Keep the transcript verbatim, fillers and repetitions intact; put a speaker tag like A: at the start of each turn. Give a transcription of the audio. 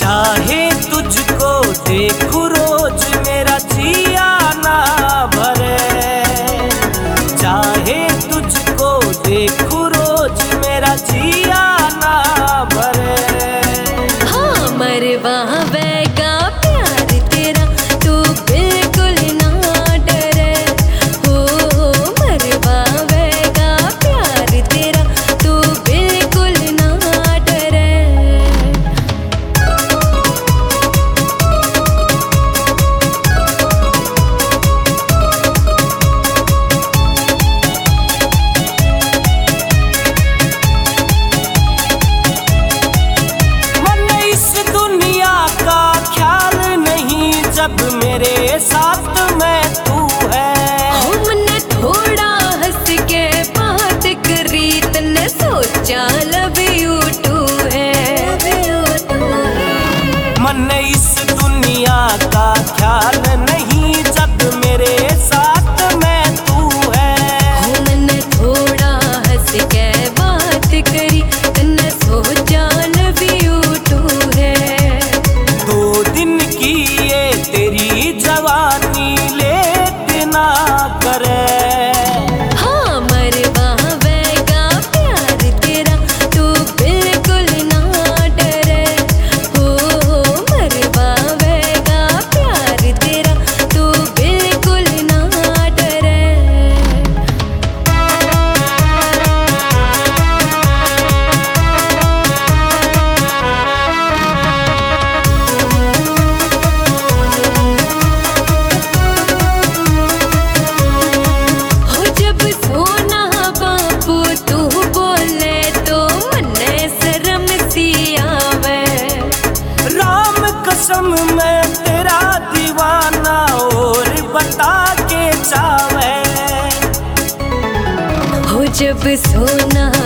A: चाहे तुझको देखूं रोज मेरा जिया ना भरे, चाहे तुझको देखूं रोज मेरा जिया ना भरे।
B: हाँ मरवा वेगा प्यार तेरा तू बिल्कुल ना डरे, हो मरवा वेगा प्यार तेरा तू बिल्कुल ना डरे।
A: जब मेरे साथ मैं तू है,
B: हमने थोड़ा हंस के बात करी, तने सोचा लव यू टू है।
A: मन इस दुनिया का ख्याल नहीं जब मेरे साथ मैं तू है।
B: हमने थोड़ा हंस के बात करी, तने सोचा लव यू टू है।
A: दो दिन की तेरी जवानी लेट ना करे।
B: हाँ मरवा वेगा प्यार तेरा तू बिल्कुल ना डरे, हो मरवा वेगा प्यार तेरा तू बिल्कुल ना डरे। सोना बापू तू बोले तो मने शर्म सी आवे,
A: राम कसम मैं तेरा दीवाना और बता के चावे।
B: हो जब सोना